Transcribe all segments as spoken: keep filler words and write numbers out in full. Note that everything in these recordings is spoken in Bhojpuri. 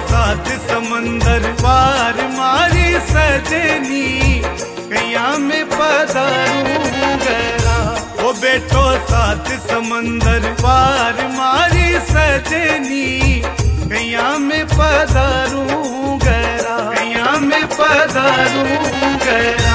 सात समंदर पार मारी सजनी कैया में पधारूं गरा। ओ बेटो सात समंदर पार मारी सजनी कैया में पधारूं गरा, कैया में पधारूं गरा।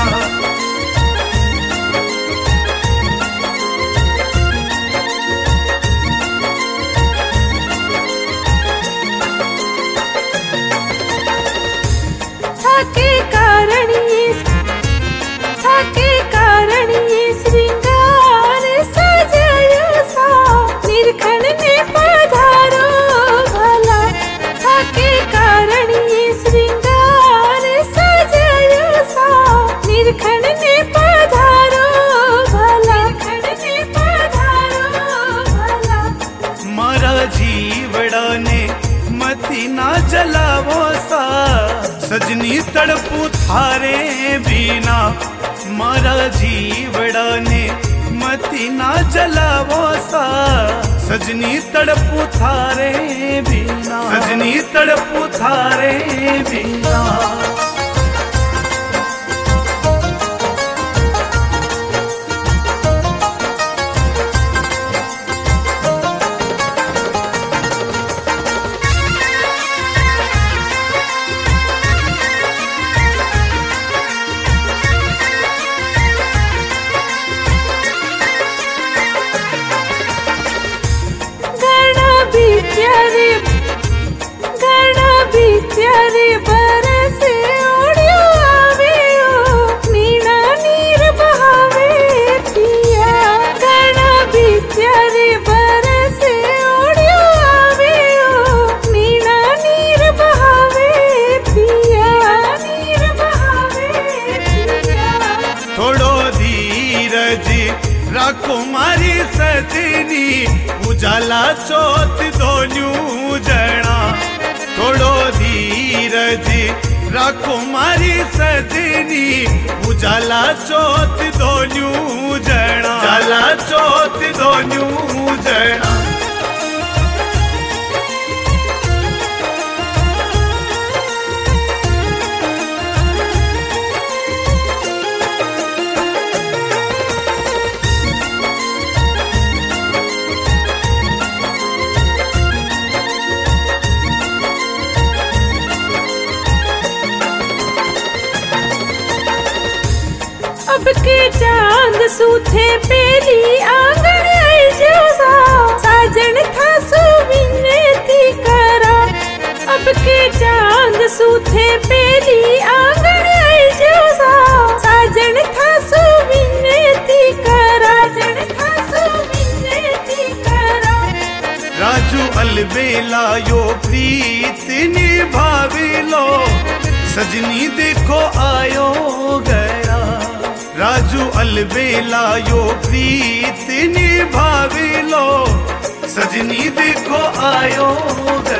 थाके कारण ये थाके कारण ये श्रृंगार सजायो सा निरखन में पधारो भला। थाके कारण ये श्रृंगार सजायो सा निरखन में पधारो भला, निरखन में पधारो भला। मारा जीवड़ा ने मती ना जलावो सा सजनी तड़पू थारे बिना। मारा जीवड़ा ने मती ना जलावो सा सजनी तड़पू थारे बिना, सजनी तड़पू थारे बिना। बिचारे गड़ा बिचारे बरसे ओढ़ियो आवे ओ मीना नीर बहावे पिया। गड़ा बिचारे बरसे ओढ़ियो आवे ओ मीना नीर बहावे पिया, नीर बहावे पिया। थोड़ो धीरज राखो मारी सजनी उजाला चोत दोन्यू जणा। थोड़ो धीरज राखो मारी सजनी उजाला चोत दोन्यू जणा, उजाला चोत दोन्यू जणा। अब के चांद सूथे पेली आंगन ऐजोसा साजन था सो विनती करा। अब के चांद सूथे पेली आंगन ऐजोसा साजन था सो विनती करा, साजन था सो विनती करा। राजू अलबेला यो प्रीत निभाविलो सजनी देखो आयो गया। राजू अलबेला यो प्रीत निभाविलो सजनी देखो आयो।